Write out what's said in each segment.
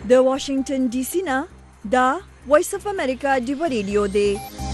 د واشنگټن ډي سي نه دا وایس اف امریکا ډیو ریډیو دی.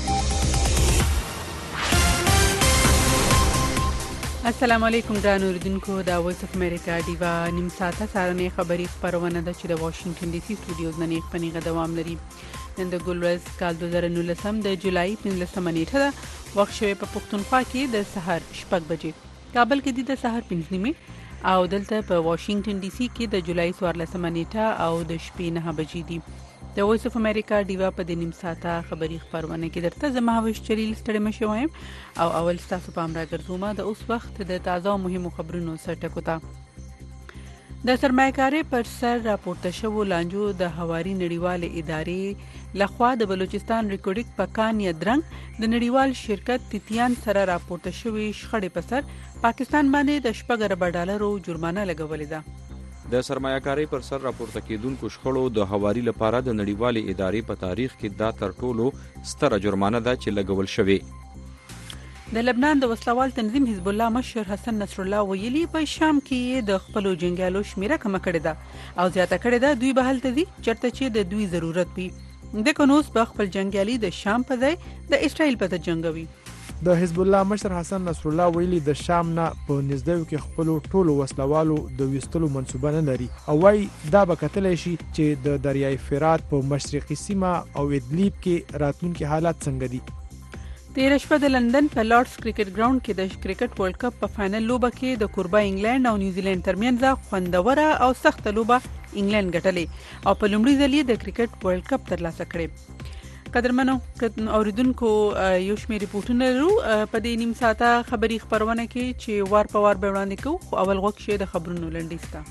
السلام علیکم ګران اوریدونکو، دا وایس اف امریکا ډیو نیم ساعته سارنې خبري خبرونه ده چې د واشنگټن ډي سي سټوډیوز نه پنیغه دوام لري. نن د ګلورز کال 2019 د جولای 15 نیټه ده. وخت شوی په پښتونخوا کې د سحر 6 بجې، کابل کې د سحر 5 نیمه او دلته په واشنگټن ډي سي کې د جولای 14 نیټه او د شپې 9 بجې دي. د وایس اف امریکا ډیو په د نیم ساعته خبري خبرونه کې درته زما هوش چلیل ستړي مشه وایم او اول تاسو په امر راګرځوم د اوس وخت د تازه مهمو خبرونو سرټکو ته. د سرمایه‌کارۍ پر سر راپورته شوو لانجو د هواري نړیوال ادارې لخوا د بلوچستان ریکورډینګ په کان یا درنګ د نړیوال شرکت تیتیان سره راپورته شوی شخړې په سر پاکستان باندې د $4 جرمانه لګولې ده. د سرمایه‌کارۍ پر سر راپورته کېدونکو شخړو د هواري لپاره د نړیوال ادارې په تاریخ کې دا تر ټولو ستره جرمانه ده چې لګول شوی. د لبنان د وسلوال تنظیم حزب الله مشر حسن نصر الله ویلي په شام کې د خپل جنگیالو شمیره کم کړې ده او زیاته کړې ده دوی به هلته دي چرته چې د دوی ضرورت وي. د کنوس په خپل جنگیالي د شام په ځای د اسرائیل په جنگوي. د حزب الله مشر حسن نصر الله ویلي د شام نه په نږدې کې خپل ټولو وسلوالو د وستلو منصوبه نه لري او وايي دا به کتلی شي چې د دریای فرات په مشرقي سیمه او ادلیب کې راتلونکي حالات څنګه دي. تیر شپه د لندن په لارډز کرکټ ګراوند کې د کرکټ ورلد کپ په فائنل لوبه کې د کوربه انګلند او نیوزیلند ترمنځ خوندوره او سخت لوبه انګلند ګټلې او په لومړي ځل د کرکټ ورلد کپ ترلاسه کړې. قدرمنو اوریدونکو یو شمېر ریپورتونه لرو په دې نیم ساعته خبري خبرونه کې چې وار په وار به وړاندې کوو، خو اول غوښ شي د خبرونو لنډیسته.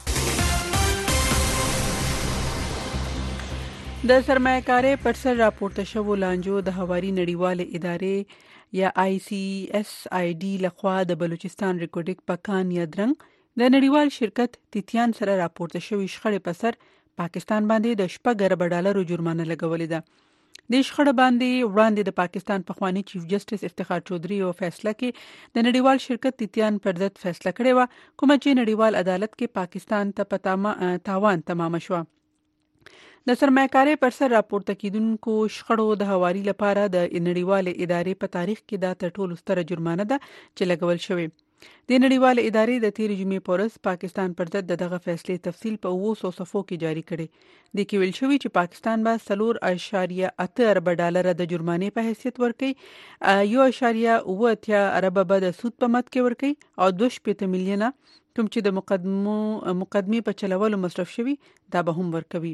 د سرمایه‌کارۍ پر سر راپورته شوو لانجو د هواري نړیوال ادارې یا ICSID لخوا د بلوچستان ریکورډینګ په کان یا درنګ د نړیوال شرکت تیتیان سره راپورته شوی شخړې په سر پاکستان باندې د $4 جرمانه لګولې ده. د شخړې باندې وړاندې د پاکستان پخوانی چیف جسټس افتخار چودھری او فیصله کې د نړیوال شرکت تیتیان پر ضد فیصله کړې و، کومه چې نړیوال عدالت کې پاکستان ته تاوان تمام شو. د سرمایه‌کارۍ پر سر راپورته کیدونکو شخړو د هواري لپاره د نړیوال ادارې په تاریخ کې دا تر ټولو ستره جرمانه ده چې لګول شوی. د نړیوال ادارې د تیر جمعې پورس پاکستان پر ضد دغه فیصلې تفصیل په 200 صفحو کې جاری کړي. د کې ویل شوی چې پاکستان به $4.8 ارب د جرمانې په حیثیت ورکړي، $1.8 ارب به د سود په مد کې ورکړي او 2.8 میلیونه کوم چې د مقدمې په چلولو مصرف شوی دا به هم ورکوي.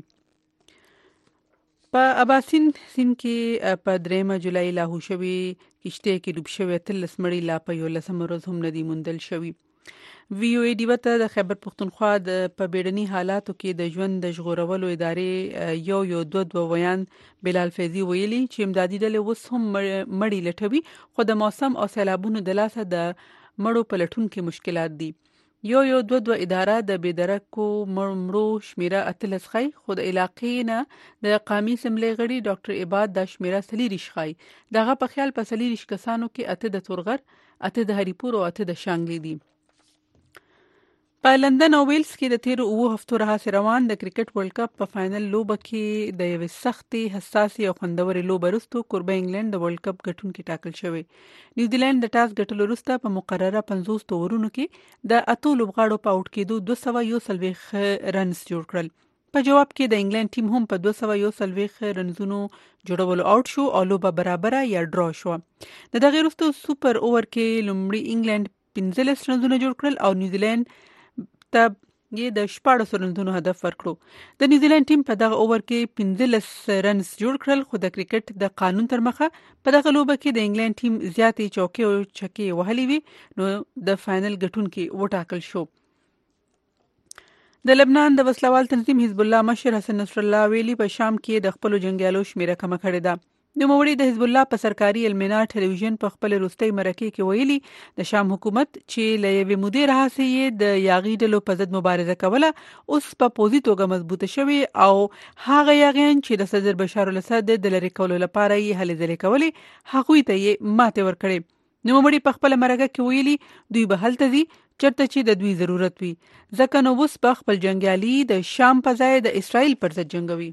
په اباسین سیند کې په 3 جولای لاهو شوی کشته کې ډوب شوی 13 مړي لا په 11 ورځ هم ندي موندل شوی. وی او ای ډیو ته د خیبر پختونخوا د په بیړني حالاتو کې د ژوند د ژغورولو ادارې یو دوه ویان بلال فیضی ویلي چې امدادي ډلې اوس هم مړي لټوي، خو د موسم او سیلابونو د لاسه د مړو په لټون کې مشکلات دي. یو دوه اداره د بيدرکو مړو شمیره 13 خای، خو د علاقې نه د قومي اسمبلی غړي ډاکټر عباد د شمیره 30 خای. دغه په خیال په 30 کسانو کې 8 د تورغر، 8 د هریپور او 8 د شانګلي دي. په لندن او ویلز کې د تیر 2 هفتو راهیسې روان د کرکټ ورلد کپ په فائنل لوبه کې د یوې سختې حساسې او خوندورې لوبه وروسته کوربه انګلند د ورلد کپ ګټونکي ټاکل شوی. نیوزیلند د ټاس ګټلو وروسته په مقرره 50 اوورونو کې د 8 لوبغاړو په آوټ کېدو 241 رنز جوړ کړل. په جواب کې د انګلند ټیم هم په 241 رنزونو جوړولو آوټ شو او لوبه برابره یا ډرا شو. د دغه وروسته سوپر اوور کې لومړی انګلند 15 رنزونه جوړ کړل او نیوزیلند ته یې د 14 رنزونو هدف ورکړو. د نیوزیلند ټیم په دغه اوور کې 15 رنز جوړ کړل، خو د کرکټ د قانون تر مخه په دغه لوبه کې د انګلند ټیم زیاتې چوکۍ او چکې وهلې وي نو د فائنل ګټونکي وټاکل شو. د لبنان د وسلوال تنظیم حزب الله مشر حسن نصر الله ویلي په شام کې د خپل جنگیالو شمیره کم کړې ده. نوموړي د حزب الله په سرکاري المنا ټلویزیون په خپل وروستي مرکه کې ویلي د شام حکومت چې له یوې مودې راهیسې د یاغي ډلو په ضد مبارزه کوله اوس په پوزي توګه مضبوطه شوی او هغه یاغیان چې د صدر بشار الاسد د لری کولو لپاره یې هلې ځلې کولې هغوی ته یې ماته ورکړې. نوموړي په خپل مرکه کې ویلي دوی به هلته دي چرته چې د دوی ضرورت وي ځکه نو اوس په خپل جنگیالي د شام په ځای د اسرائیل پر ضد جنگوي.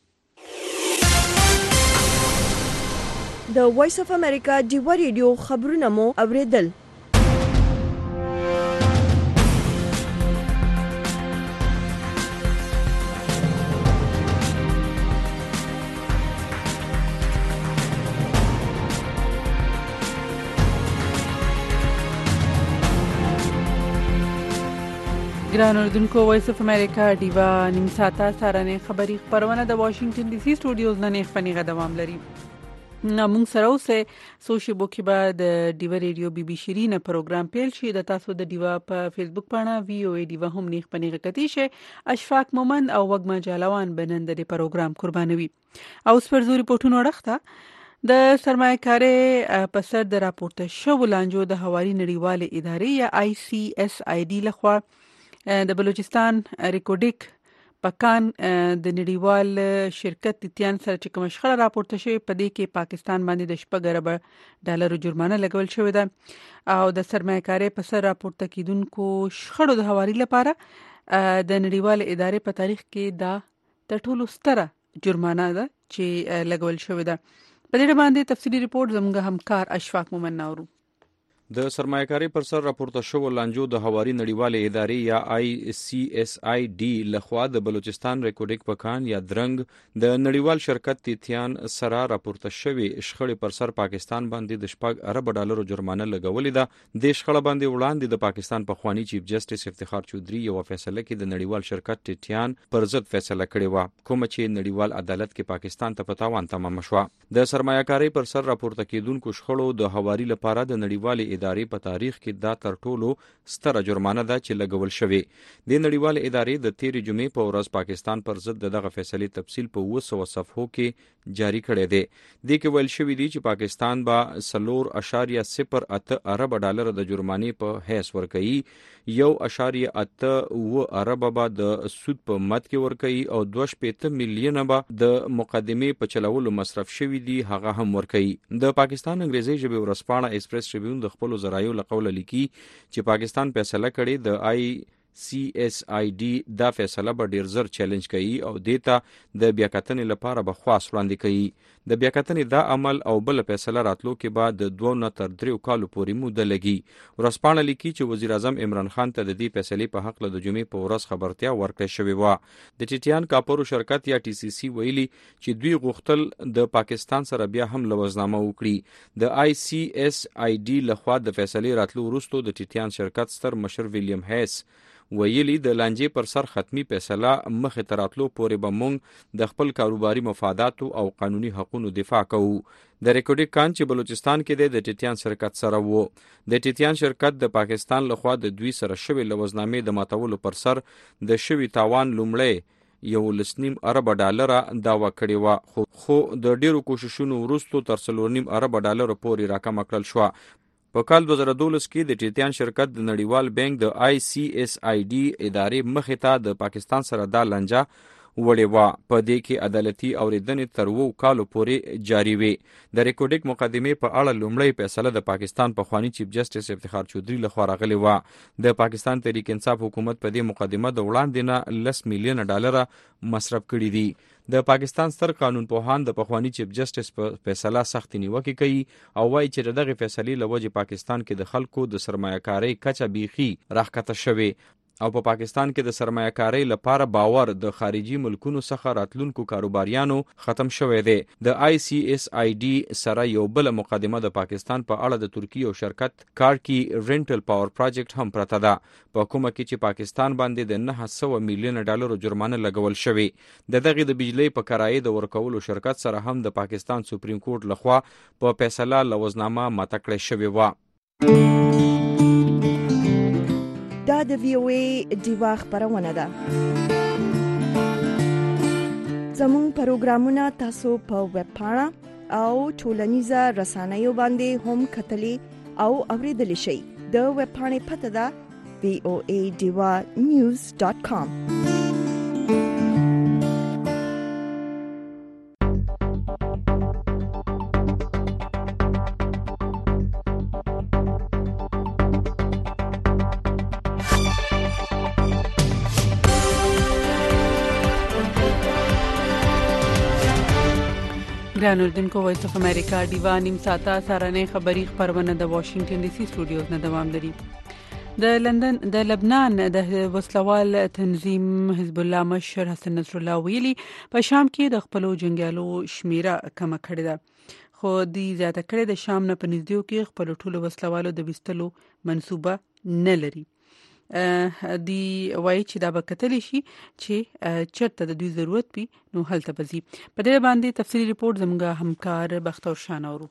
د وایس اف امریکا ډیوا ریډیو خبرونه مو اوریدل. ګران اوردونکو وایس اف امریکا ډیوا نیم ساعته سارنه خبری خبرونه د واشنگټن ډي سي سټوډیوز نه خپنیغه دوام لري. موږ سره اوسه سوشل بوکي بعد د ډیوا ریډیو بي بي شيرینه پروګرام پیل شي د تاسو د ډیوا په فیسبوک پاڼه وی او ای ډیوا هم نه خپنیغه کتی شي. اشفاق مومن او وګما جالوان بنند د پروګرام قربانوي او سپرزوري رپورټونو ورخته د سرمایه‌کاري په سر د راپورته شو لانجو د حوالی نړیواله ادارې یا ICSID لخوا د بلوچستان ریکورډیک پکان د نړیوال شرکت تیان سره چې کوم شخړه راپورته شوی په دې کې پاکستان باندې د $10 جرمانه لګول شوې ده او د سرمایه‌کاري په سر راپورته کیدونکو شخړو د حوالی لپاره د نړیوال ادارې په تاریخ کې دا د ټولو ستره جرمانه ده چې لګول شوې ده. په دې باندې تفصیلی ریپورت زموږ همکار اشفاق مومن ناورو. د سرمایه‌کاري پر سر راپورته شو لانجو د حواري نړیواله ادارې یا ICSID لخوا د بلوچستان ریکورډیک پکان یا درنګ د نړیوال شرکت تیان سره راپورته شوی شخړې پر سر پاکستان باندې د $10 جرمانه لګولې ده. د شخړه باندې وړاندې د پاکستان پخوانی چیف جسټس افتخار چودري یو فیصله کې د نړیوال شرکت تیان پر ضد فیصله کړې و کوم چې نړیوال عدالت کې پاکستان ته په تاوان تمام شو. د سرمایه‌کاري پر سر راپورته کیدونکو شخړو د حواري لپاره د نړیوال ادارې په تاریخ کې دا تر ټولو ستره جرمانه ده چې لګول شوی. د نړیوال ادارې د تیرې جمعې په ورځ پاکستان پر ضد دغه فیصله تفصیل په 200 صفحو کې جاری کړی دی. د کې ویل شوی دی چې پاکستان با $4.08 ارب د جرمانې په حیث ورکړي، $1.8 ارب به د سود په مد کې ورکړي او 2.5 میلیون به د مقدمې په چلولو مصرف شوی دی هغه هم ورکړي. د پاکستان انګریزي ژبې ورځپاڼه ایکسپریس ټریبیون د خپل ذرایعو له قوله لیکي چې پاکستان فیصله کړي د ICSID دا فیصله به ډیر زر چیلنج کوي او دیتا د بیاکتنې لپاره به خواص وړاندې کوي. د بیاکتنې دا عمل او بل فیصله راتلو کې بعد د 2 نه تر 3 کالو پورې موده لګي. ورځپاڼه لیکي چې وزیر اعظم عمران خان ته د دې فیصلې په حق له د جمعې په ورځ خبرتیا ورکړې شوې و. د ټیټیان کاپورو شرکت یا TCC ویلي چې دوی غوښتل د پاکستان سره بیا هم لوزنامه وکړي. د ICSID لخوا د فیصلې راتلو وروسته د ټیټیان شرکت ستر مشر ویلیام هیس ویلي د لانجې پر سر ختمي فیصله مخې ته راتلو پورې به موږ د خپل کاروباري مفاداتو او قانوني حقوقو دفاع کوو. د ریکورډیک کان چې بلوچستان کې د ټیټیان شرکت سره وو. د ټیټیان شرکت د پاکستان لخوا د دوی سره شوی لوزنامې د ماتولو پر سر د شوی تاوان لومړی $1.5 ارب داوا کړی و خو د ډیرو کوششونو وروسته تر $4.5 ارب پورې راکم کړل شو. په کال 2012 کې د ټیټیان شرکت د نړیوال بانک د ICSID ادارې مخې ته د پاکستان سره دا لانجه وړې و. په دې کې عدالتي اوریدنې تر 2 کالو پورې جاری وي. د ریکورډیک مقدمې په اړه لومړی فیصله د پاکستان پخوانی چیف جسټس افتخار چودري لخوا راغلی و. د پاکستان تحریک انصاف حکومت په دې مقدمه د وړاندې نه $10 میلیون مصرف کړي دي. د پاکستان ستر قانون پوهان د پخوانی چیف جسټس په فیصله سخت نیوکه کوي او وايي چې دغه فیصله لوجه پاکستان کې د خلکو د سرمایه‌کاري کچه بیخي راښکته شوی او په پاکستان کې د سرمایه‌کاري لپاره باور د خارجي ملکونو څخه راتلونکو کاروباریانو ختم شوی دی. د ICSID سره یو بل مقدمه د پاکستان په اړه د ترکیه او شرکت کارکی رینټل پاور پروجیکټ هم پرته ده په کومه کې چې پاکستان باندې د $900 میلیون جرمانه لګول شوی. دغه د بجلی په کرایه د ورکولو شرکت سره هم د پاکستان سپریم کورټ لخوا په فیصله لوزنامه ماته کړې شوی و. دا د VOA ډیوا خبرونه ده. زموږ پروګرامونه تاسو په ویب پاڼه او ټولنیزه رسنیو باندې هم کتلی او اوریدلی شئ. د ویب پاڼې پته ده voadivanews.com. ګران اردوونکو وایس اف امریکا ډیوا نیم ساعته سارنې خبری خبرونه د واشنگټن ډي سي سټوډیوز نه دوام لري. د لبنان د وسلوال تنظیم حزب الله مشر حسن نصر الله ویلي په شام کې د خپلو جنگیالو شمیره کم کړې ده، خو دی زیاته کړې د شام نه په نږدې کې خپل ټولو وسلوالو د وستلو منصوبه نه لري. دی وایي چې دا به کتلی شي چې چرته د دوی ضرورت وي نو هلته به ځي. په دې باندې تفصیلی ریپورت زموږ همکار بختور شانورو.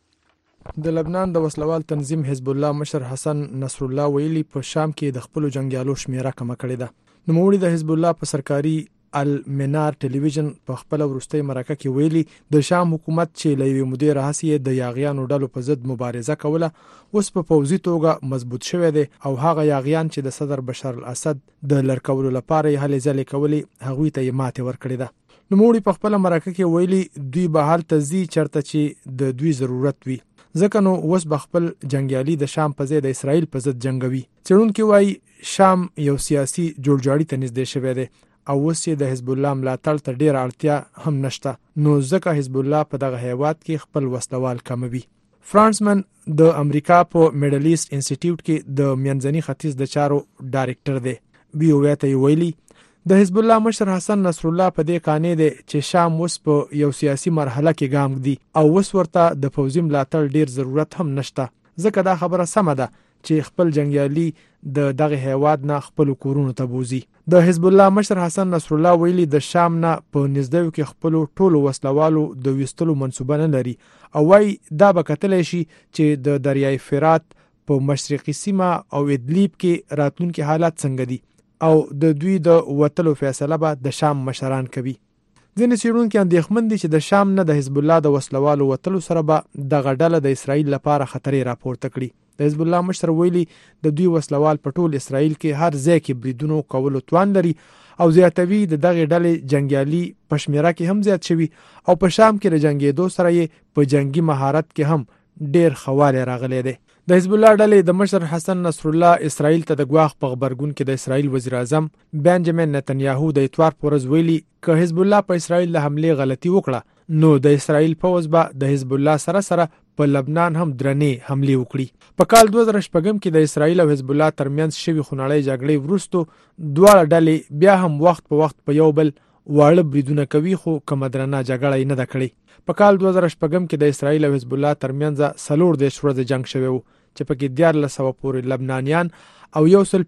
د لبنان د وسلوال تنظیم حزب الله مشر حسن نصر الله ویلي په شام کې د خپل جنگیالو شمیره کم کړې ده. نوموړي د حزب الله په سرکاري المنار ټلویزیون په خپل ورستۍ مرکه کې ویلي د شام حکومت چې لوی مدیر راهسي د یاغیانو ډلو په ضد مبارزه کوله اوس په پوځي توګه مضبوط شوی دی او هغه یاغیان چې د صدر بشار الاسد د لړکولو لپاره هلې ځلې کولې هغوی ته ماته ورکړې ده. نوموړي په خپل مرکه کې ویلي دوی به هلته ځي چرته چې د دوی ضرورت وي، ځکه نو اوس به خپل جنگیالي د شام په ځای د اسرائیل په ضد جنگوي. څېړونکي وایي شام یو سیاسي جوړجاړي ته نږدې شوی دی او اوس د حزب الله ملاتړ ته ډیره اړتیا هم نشته، نو ځکه حزب الله په دغه هیواد کې خپل وسلوال کموي. فرانسمن د امریکا په میډل ایست انسټیټیوټ کې د منځني ختیځ د چارو ډایرکټر دی. وی او ته ویلي د حزب الله مشر حسن نصر الله په دې قانې دی چې شام اوس په یو سیاسي مرحله کې ګام دی او اوس ورته د پوځي ملاتړ ډیر ضرورت هم نشته، ځکه دا خبره سمه ده چې خپل جنگیالي د دغه هیواد نه خپل کورونو ته بوزي. د حزب الله مشر حسن نصر الله ویلي د شام نه په نږدې کې خپل ټولو وسلوالو د وستلو منصوبه نه لري او وايي دا به کتلی شي چې د دریای فرات په مشرقي سیمه او ادلیب کې راتلونکي حالات څنګه دي او د دوی د وتلو فیصله به د شام مشران کوي. ځینې څېړونکي اندېښمن دي چې د شام نه د حزب الله د وسلوالو وتلو سره به دغه ډله د اسرائیل لپاره خطرې راپورته کړي. د حزب الله مشر ویلي د دوی وسلوال په ټول اسرائیل کې هر ځای کې بریدونو کولو توان لري او زیاتوي د دغه ډلې جنگیالي په شمیره کې هم زیات شوي او په شام کې د جنگېدو سره یې په جنگي مهارت کې هم ډیر خواله راغلی دی. د حزب الله ډلې د مشر حسن نصر الله اسرائیل ته د ګواښ په خبرګون کې د اسرائیل وزیر اعظم بنجامین نتنیاهو د اتوار پر ورځ ویلي که حزب الله په اسرائیل له حمله غلطي وکړه نو د اسرائیل پوځ به د حزب الله سره په لبنان هم درنې حمله وکړي. په کال 2014 کې د اسرائیل او حزب الله ترمنځ شوی خونړۍ جګړې وروسته دواړه ډلې بیا هم وخت په وخت په یو بل واړه بریدونه کوي خو کومه درنه جګړه نه ده کړې. په کال 2014 کې د اسرائیل او حزب الله ترمنځ 4 ورځې جنگ شوی و چې پکې 1400 پورې لبنانیان او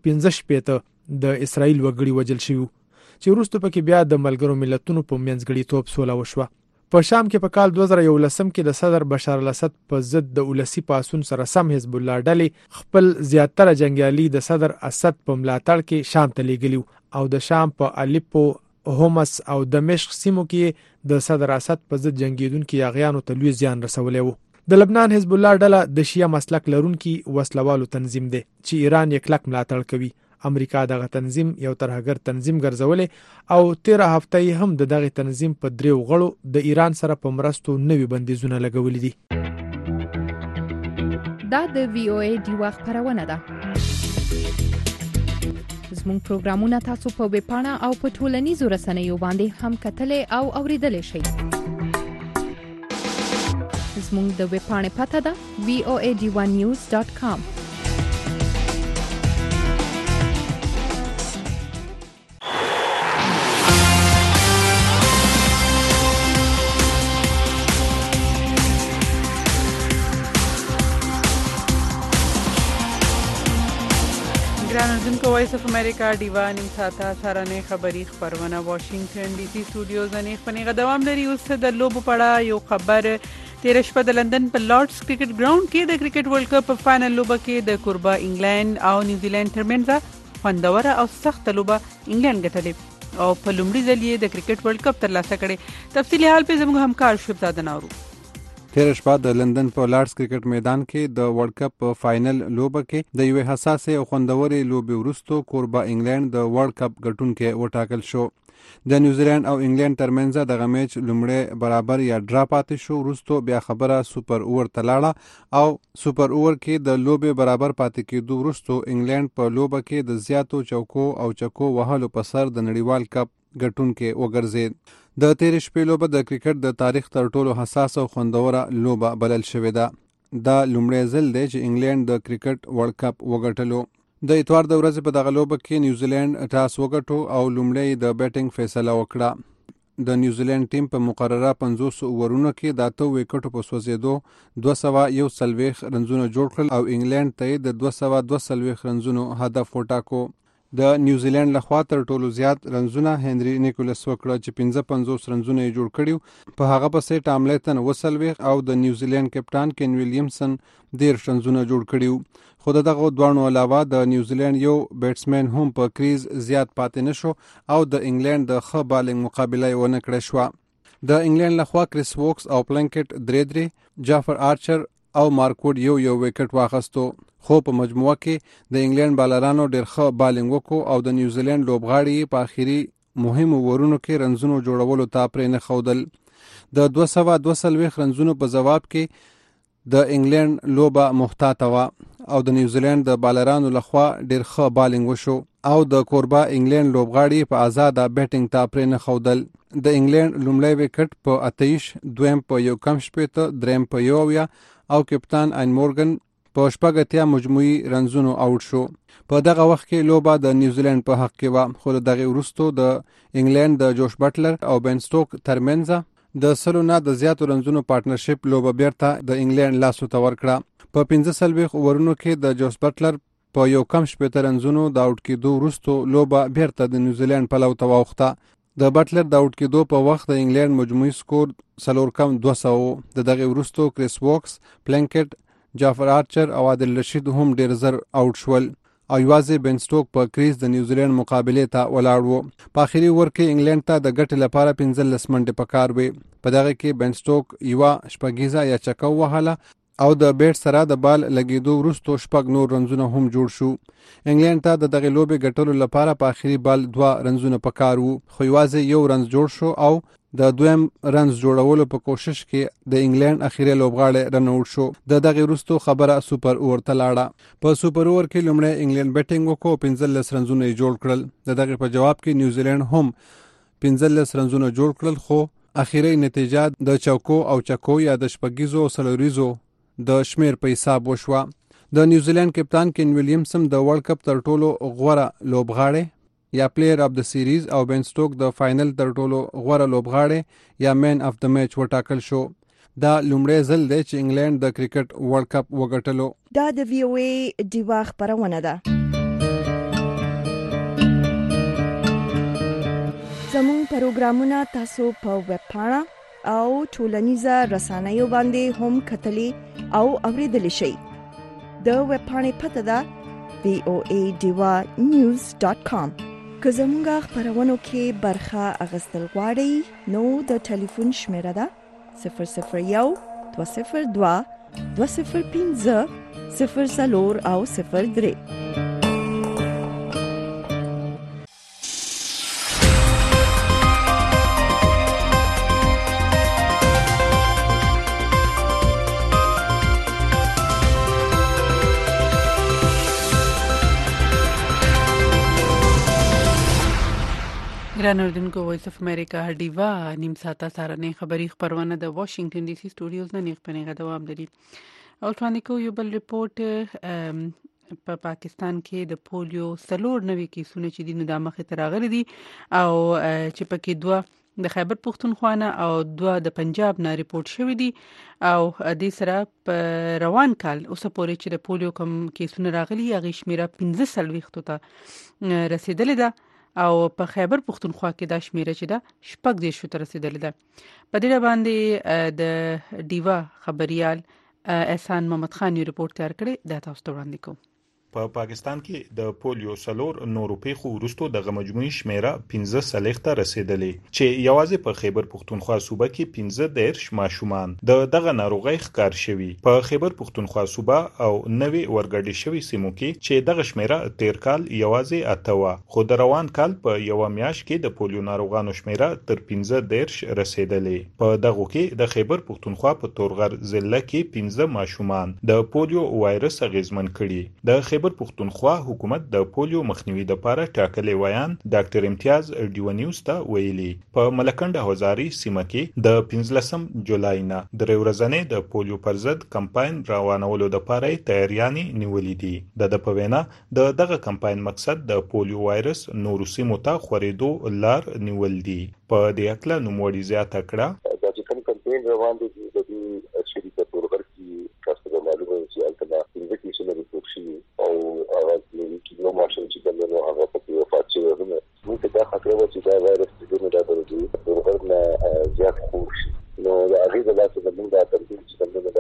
115 د اسرائیل وګړي وژل شوي چې وروسته پکې بیا د ملګرو ملتونو په منځګړیتوب سوله وشوه. په شام کې په کال 2011 کې د صدر بشار الاسد په ضد د ولسی پاسون سره سم حزب الله ډلې خپل زیاتره جنگیالي د صدر اسد په ملاتړ کې شام ته لیږلي او د شام په الیپو، هومس او دمشق سیمو کې د صدر اسد په ضد جنگیدونکو یاغیانو ته لوی زیان رسولی و. د لبنان حزب الله ډله د شیعه مسلک لرونکي وسلوالو تنظیم دی چې ایران یې کلک ملاتړ کوي. امریکا دغه تنظیم یو ترهګر تنظیم ګرځولې او 13 هفتې هم د دغه تنظیم په 3 غړو د ایران سره په مرستو نوي بندیزونه لګولې دي. دا د وی او ای ډیوا خبرونه ده. زموږ پروګرامونه تاسو په ویب پاڼه او په ټولنیزو رسنیو باندې هم کتلې او اوریدلې شئ. زموږ د ویب پاڼې پته ده voad1news.com. ګران اردوونکو وایس اف امریکا ډیوا نیم ساعته سارنې خبری خبرونه واشنگټن ډي سي سټوډیوز نه خبرونه دوام لري. اوس د لوبو پړه یو خبر تیر شپه د لندن په لارډز کرکټ ګراوند کې د کرکټ ورلد کپ په فائنل لوبه کې د کوربه انګلند او نیوزیلند ترمنځ خوندوره او سخت لوبه انګلند ګټلې او په لومړي ځل یې د کرکټ ورلد کپ ترلاسه کړي. تفصیلي حال په زموږ همکار شهزاده نورو. تیر شپه د لندن په لارډز کرکټ میدان کې د ورلد کپ په فائنل لوبه کې د یوې حساسه او خوندورې لوبې وروسته کوربه انګلند د ورلد کپ ګټونکي وټاکل شو. د نیوزیلند او انګلند ترمنځ دغه میچ لومړی برابر یا ډرا پاتې شو، وروسته بیا خبره سوپر اوور ته لاړه او سوپر اوور کې د لوبې برابر پاتې کېدو وروسته انګلند په لوبه کې د زیاتو چوکو او چکو وهلو په سر د نړیوال کپ ګټونکي وګرځید. د تیر شپې لوبه د کرکټ د تاریخ تر ټولو حساس او خوندوره لوبه بلل شوې ده. دا لومړی ځل دی چې انګلند د کرکټ ورلد کپ وګټلو. د اتوار د ورځې په دغه لوبه کې نیوزیلند ټاس وګټو او لومړی د بیټینګ فیصله وکړه. د نیوزیلند ټیم په مقرره 50 اوورونو کې د 8 وکټو په سوځېدو 241 رنزونه جوړ کړل او انګلند ته د 242 رنزونو هدف وټاکو. د نیوزیلند لخوا تر ټولو زیات رنزونه هنري نیکولس وکړه چې 55 رنزونه یې جوړ کړیو. په هغه پسې ټام لیتن 240 او د نیوزیلند کپټان کین ویلیمسن 13 رنزونه جوړ کړیو. خو دغه دوانو علاوه د نیوزیلند یو بیټسمن هم په کریز زیات پاتې نشو او د انګلند د ښه بالینګ مقابله ونه کړې شو. د انګلند لخوا کریس ووکس او پلنکټ درې جعفر آرچر او مارکوډ یو وکټ واخستو. خو په مجموعه کې د انګلند بالرانو ډېر ښه بالینګ وکړو او د نیوزیلند لوبغاړي په آخري مهمو اورونو کې رنزونو جوړولو ته پرې نه ښودل. د 242 رنزونو په جواب کې د انګلند لوبه محتاطه وه او د نیوزیلند د بالرانو لخوا ډېر ښه بالینګ وشو او د کوربه انګلند لوبغاړي په آزاده بیټینګ ته پرې نه ښودل. د انګلند لومړی وکټ په 28، دویم په 1.15، دریم په 1 او کپتان این مورګن په 80 مجموعي رنزونو آوټ شو. په دغه وخت کې لوبه د نیوزیلند په حق کې وه، خو دغه وروستو د انګلند د جوش بټلر او بن سټوک ترمنځ د 100 نه د زیاتو رنزونو پارټنرشپ لوبه بیرته د انګلند لاسو ته ورکړه. په 45 اوورونو کې د جوش بټلر په 1.15 رنزونو د آوټ کېدو وروستو لوبه بیرته د نیوزیلند پلو ته واوښته. د بټلر د آوټ کېدو په وخت د انګلند مجموعي سکور 4.200 و. د دغه وروستو کریس ووکس، پلنکټ، جعفر آرچر او عادل رشید هم ډېر زر آوټ شول او یوازې بن سټوک په کریز د نیوزیلند مقابلې ته ولاړ و. په آخري اوور کې انګلند ته د ګټې لپاره 15 منډې پکار وې. په دغه کې بن سټوک یوه شپږیزه یا چکه ووهله او د بیټ سره د بال لګېدو وروستو 6 نور رنزونه هم جوړ شو. انګلند ته د دغې لوبې ګټلو لپاره په آخري بال 2 رنزونه پکار وو، خو یوازې 1 رنز جوړ شو او د دویم رنز جوړولو په کوشش کې د انګلند اخیری لوبغاړی رن آوټ شو. د دغې وروستو خبره سوپر اوور ته لاړه. په سوپر اوور کې لومړی انګلند بیټینګ وکړو، 15 رنزونه یې جوړ کړل. د دغې په جواب کې نیوزیلند هم 15 رنزونه جوړ کړل، خو اخیری نتیجه د چوکو او چکو یا د شپږیزو او څلوریزو د شمیر په حساب وشوه. د نیوزیلند کپتان کین ویلیمسن د ورلد کپ تر ټولو غوره لوبغاړی یا پلیر اف د سیریز او بن سټوک د فائنل تر ټولو غوره لوبغاړی یا مین اف د میچ وټاکل شو. دا لومړی ځل دی چې انګلند د کرکټ ورلد کپ وګټلو. دا د وی او ای دیوا خبرونه ده. زموږ پروګرامونه تاسو په ویب پاڼه او ټولنیزه رسنیو باندې هم کتلی او اوریدلی شئ. د ویب پاڼې پته ده voadivanews.com. که زموږه خبرونو کې برخه اخیستل غواړئ نو د ټلیفون شمیره ده 001 202 205 04 او 03. ګران اوریدونکو، وایس اف امریکا ډیوا نیم ساعته سارنې خبری خبرونه د واشنگټن ډي سي سټوډیوز نه نیغ دوام لري. او څنګه کو یو بل ریپورت په پاکستان کې د پولیو 4 کیسونه چې د مخه تراغلي دي او چې پکې 2 د خیبر پختونخوا نه او 2 د پنجاب نه ریپورت شوی دي. او د سره په روان کال اوس پورې چې د پولیو کوم کیسونه راغلي هغه شمیره 15 ته رسیدلې ده او په خیبر پختونخوا کې دا شمیره چې دا 16 ته رسیدلې ده. په دې باندې د ډیوا خبريال احسان محمد خان یو ریپورت تیار کړی دا تاسو ته وړاندې کوم. په پاکستان کې د پولیو 4 نورو پیښو وروسته د مجموعي شمیره 15 ته رسیدلې چې یوازې په خیبر پختونخوا صوبه کې 15 ماشومان دغه ناروغي ښکار شوي. په خیبر پختونخوا صوبه او نوې ورګډې شوي سیمو کې چې دغه شمیره تیر کال یوازې 8 و، خو د روان کال په یو میاشت کې د پولیو ناروغانو شمیره تر 15 رسیدلې. په دغه کې د خیبر پختونخوا په تورغر ضلع کې 15 ماشومان د پولیو وایرس اغیزمن کړي. د خیبر پختونخوا حکومت د پولیو مخنیوي لپاره ټاکلي ویان ډاکټر امتیاز ډیو نیوز ته ویلي په ملکنډ هزاري سیمه کې د 15 جولای نه د ورځنې د پولیو پر ضد کمپاین روانولو لپاره تیاریانې نیولې دي د پوینا دغه کمپاین مقصد د پولیو وایرس نورو سیمو ته خورېدو لار نیول دي په دې اکله نوموړي زیاته کړه دا چې کوم کمپاین روان دي د دې شریکه تورغر کې تاسو د معلومه چې البته انویسټیګیشن ریپورټ او هغه کې نو ماشين چې بلنو هغه په وفات شوی دی نو دا خطر و چې دا وایرس د دې د تورغر نه زیات خوش نو دا هغه د لاسه د موږ د ترتیب چې د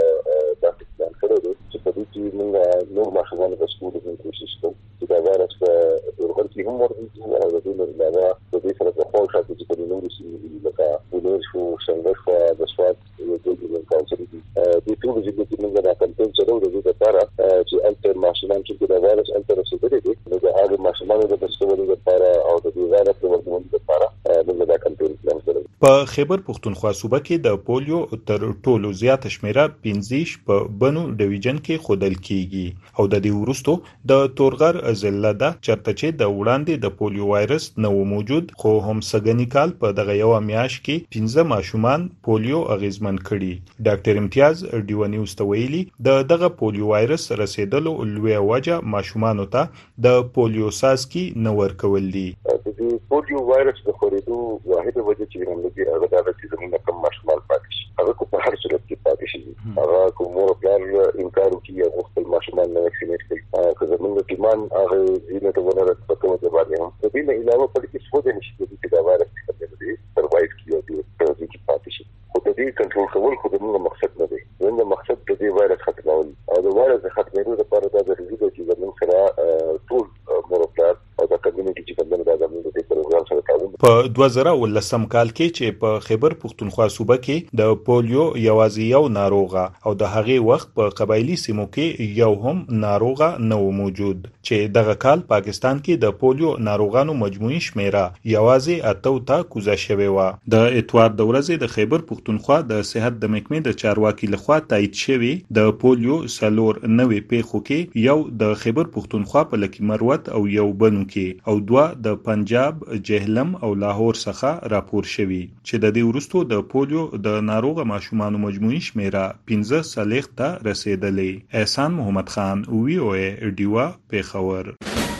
دا پلان کړو چې په دې کې موږ نو ماشومان د سکول د کوشش کوو چې دا وایرس په تورغر کې هم ورته او د دې نه علاوه د دې سره د خپل شاته چې د نورو سیمې لکه ولر شو څنګه د سواد د کونسل دي د ټول چې موږ دا کمپاین چلو د دې لپاره چې الټر ماشومان چې دا وایرس الټر رسیدلې دي نو دا هغه ماشومان د تسویل لپاره او د دې وایرس د ورکوونکو لپاره موږ دا کمپاین پلان کړو په خیبر پختونخوا صوبه کې د پولیو تر ټولو زیات شمیره 15 په بنو ډیویژن کې خودل کیږي او د دې وروستو د تورغر ضلع د چرته چې د وړاندې د پولیو وایرس نو موجود خو هم سګنی کال په دغه یو میاش کې 15 ماشومان پولیو اغیزمن کړي ډاکټر امتیاز ډیو نیوز ته ویلي دغه پولیو وایرس رسیدلو لوی وجه ماشومان ته د پولیو ساسکی نو ورکول دي د پولیو وایرس د خورېدو واحده وجه چې موږ یې هغه د چې زموږ کم ماشومان پاتې شي هغه په هر صورت کې پاتې شي هغه کومور پلان انکار کوي او خپل ماشومان نه وکسینیټ کوي که زموږ ټیمان هغه دې ته ونه راځي په باندې هم د دې نه علاوه په دې څه د نشي چې دا وایرس څنګه سروایو کیږي او دې پاتې شي خو د دې کنټرول کول خو زموږ مقصد نه دی زموږ مقصد د دې وایرس ختمول او د وایرس ختمولو لپاره دا ضروري دی چې زموږ سره ټول مورپلان او د کمیونټي چې کوم د زموږ د پروګرام سره تعاون په 2019 کال کې چې په خیبر پختونخوا صوبه کې د پولیو یوازې یو ناروغه او د هغې وخت په قبایلی سیمو کې یو هم ناروغه نه موجود چې دغه کال پاکستان کې د پولیو ناروغانو مجموعي شمیره یوازې 8 ته کوزه شوې و د اتوار د ورځې د خیبر پختونخوا د صحت د محکمې د چارواکي لخوا تایید شوی د پولیو سلور نوې پیښو کې یو د خیبر پختونخوا په لکی مروت او یو بنو کې او دوه د پنجاب جهلم او لاهور څخه راپور شوی چې د دې وروستو د پولیو د ناروغ ماشومانو مجموعي شمیره 15 سلیخ ته رسیدلې احسان محمد خان وی او ای ډیوا پیښور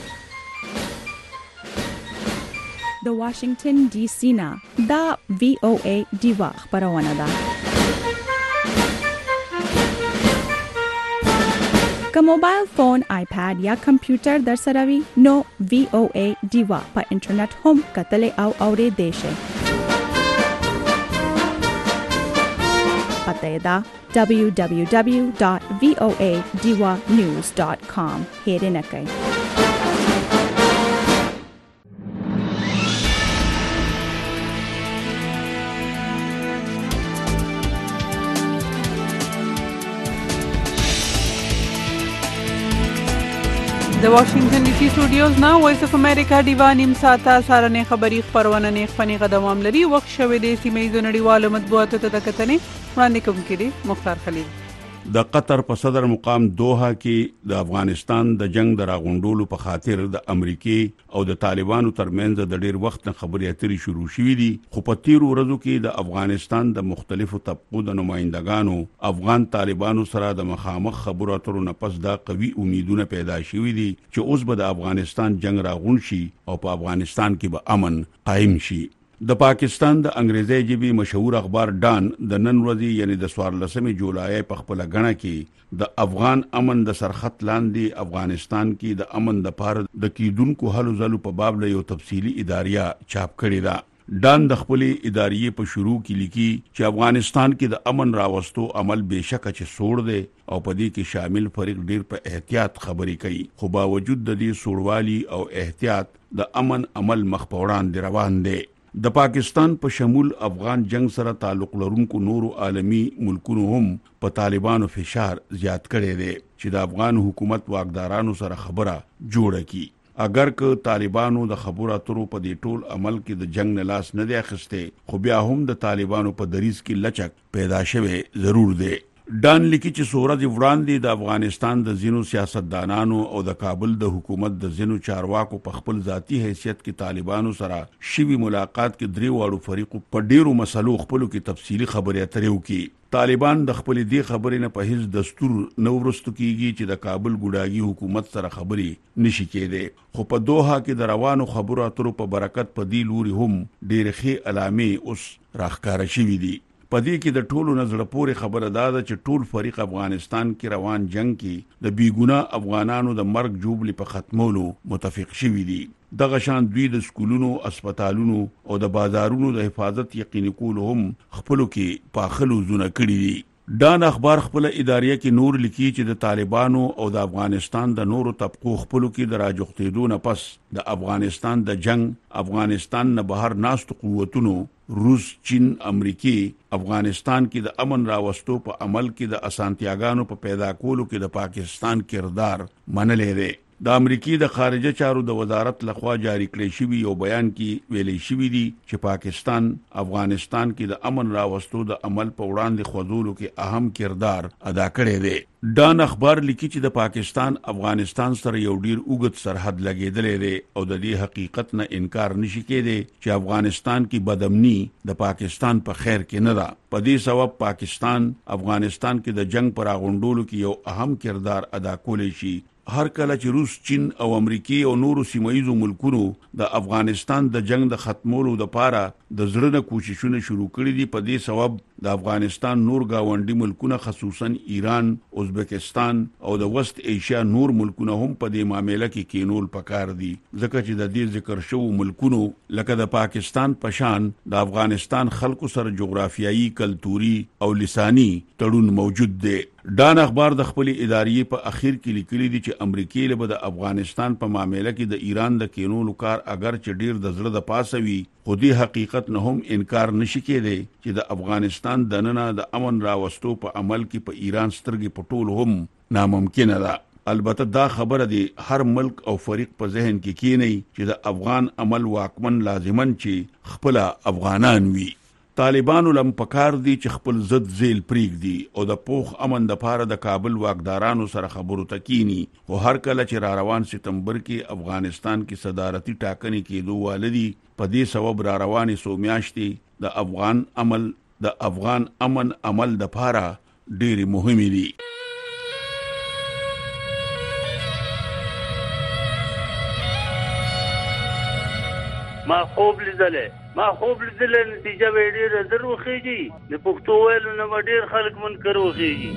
د واشنگټن ډي سي نه دا وی او ای ډیوا خبرونه ده که موبایل فون آیپاد یا کمپیوټر در سره وي نو وی او ای ډیوا په انټرنیټ هم کتلې او اورېدې شئ پته یې ده www.voadiwanews.com هېرې نه کړئ د واشنگټن ډي سي سټوډیوز نه وایس اف امریکا دیوا نیم ساعته سارنې خبری خبرونه نه خفنی قدم لري وخت شوه د سیمې نړیوالو مطبوعاتو ته د کتنې وړاندې کوم کړي مختار خلیل د قطر په صدر مقام دوحه کې د افغانستان د جنگ د راغونډولو په خاطر د امریکای او د طالبانو ترمنځ د ډیر وخت خبرې اترې شروع شوې دي خو په تیر ورځو کې د افغانستان د مختلفو طبقو د نمائندګانو افغان طالبانو سره د مخامخ خبرو اترو نه پس دا قوي امیدونه پیدا شوې دي چې اوس به د افغانستان جنگ راغون شي او په افغانستان کې به امن قائم شي د پاکستان د انګریزي ژبې مشهور اخبار ډان د نن ورځې یعنی د 14 جولای په خپل غڼه کې د افغان امن د سرخط لاندې افغانستان کې د امن د پاره د کیدونکو حل زلو په باب له یو تفصیلی اداریه چاپ کړی دا ډان د خپل اداریه په شروع کې لیکي چې افغانستان کې د امن راوستو عمل بهشکه چې سوړ دی او په دې کې شامل فريق ډیر په احتیاط خبرې کوي خو باوجود د دې سوړوالي او احتیاط د امن عمل مخ په وړاندې روان دی د پاکستان په شمول افغان جنگ سره تعلق لرونکو نورو عالمی ملکونو هم په طالبانو فشار زیات کړي دي چې د افغان حکومت واکدارانو سره خبره جوړه کړي اگر که طالبانو د خبرو اترو په دې ټول عمل کې د جنگ نه لاس نه دی اخیسته خو بیا هم د طالبانو په دریز کې لچک پیدا شوه ضرور دی ډان لیکي چې سورج وړاندې د افغانستان د ځینو سیاستدانانو او د کابل د حکومت د ځینو چارواکو په خپل ذاتی حیثیت کې طالبانو سره شوی ملاقات کې درې واړو فریقو په ډیرو مسلو خپلو کې تفصیلی خبرې اترې وکړي. طالبان د خپل دې خبرې نه په هیڅ دستور نه ورستو کیږي چې د کابل ګوډاګي حکومت سره خبرې نشي کېدې، خو په دوحه کې د روانو خبرو اترو په برکت په دې لوري هم ډېرې ښې علامې اوس راښکاره شوي دي. په دې کې د ټولو نظر پورې خبره ده چې ټول فریق افغانستان کې روان جنگ کې د بیګونه افغانانو د مرګ جوبلي په ختمولو متفق شوي دي. دغه شان دوی د سکولونو، اسپیټالونو او د بازارونو د حفاظت یقیني کول هم خپلو کې پاخلو زونه کړی دي. ډان اخبار خپل اداریه کې نور لیکي چې د طالبانو او د افغانستان د نورو طبقو خپلو کې د راجوختېدو نه پس د افغانستان د جنگ افغانستان نه بهر ناست قوتونو روس، چین، امریکای افغانستان کې د امن راوستو په عمل کې د اسانتیاګانو په پیدا کولو کې د پاکستان کردار منلې دی. د امریکای د خارجه چارو د وزارت لخوا جاری کړی شوی یو بیان کې ویلي شوی دی چې پاکستان افغانستان کې د امن راوستو د عمل په وړاندې خوځولو کې اهم کردار ادا کړی دی. ډان اخبار لیکي چې د پاکستان افغانستان سره یو ډیر اوږد سرحد لګیدلې دی او د دې حقیقت نه انکار نشي کېدی چې افغانستان کې بدامني د پاکستان په خیر کې نه ده. په دې سبب پاکستان افغانستان کې د جنگ پر اغونډولو کې یو اهم کردار ادا کولی شي. هر کله چې روس، چین او امریکای او نورو سیمایي ملکونو د افغانستان د جنگ د ختمولو لپاره د زړه کوششونه شروع کړي دي، په دې سبب د افغانستان نور گاونډي ملکونه خصوصا ایران، ازبکستان او د وست ایشیا نور ملکونه هم په دې معاملې کې کینول پکار دي، ځکه چې د دې ذکر شوو ملکونو لکه د پاکستان پشان د افغانستان خلکو سره جغرافیایي، کلتوري او لساني تړون موجود دی. ډان اخبار د خپل ادارې په اخر کې لیکلي دي چې امریکای له د افغانستان په معاملې کې د ایران د کینولو کار اگر چې ډیر د زړه د پاسه وي، خو دې حقیقت نه هم انکار نشي کېدی چې د افغانستان دننه د امن راوستو په عمل کې په ایران سترګې پټول هم ناممکنه ده. البته دا خبره دی هر ملک او فریق په ذهن کې کینی چې د افغان عمل واکمن لازمن چې خپل افغانان وي. طالبانو لم پکار دي چې خپل ضد ذیل پریږدي او د پوخ امن د پاره د کابل واکدارانو سره خبرو تکینی، خو هر کله چې را روان سپتمبر کې افغانستان کې صدارتي ټاکنې کېدو والدي، په دې سبب را روانې څو میاشتې د افغان امن عمل د پاره ډېرې مهمې دي. ما خوب لیدلې نتیجه به ډېره زر وخیږي، د پښتو ویلو نه به ډېر خلک منکر وخیږي.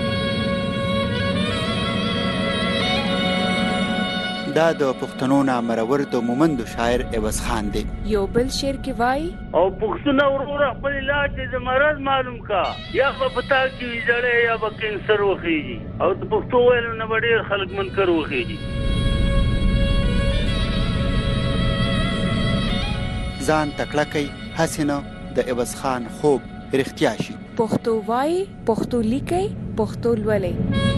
دا د پښتنو نامرور د مومندو شاعر عوض خان دی. یو بل شعر کې وای او پښتنو وروره خپل علاج د مرض معلوم کا، یا په پتا کې ویجړې یا به کینسر وخیږي، او د پښتو ویلو نه به ډېر خلک منکر وخیږي. ځان تکړه کوي هسې نه د عوض خان خوب رښتیا شي. پښتو وای، پښتو لیکي، پښتو لولئ.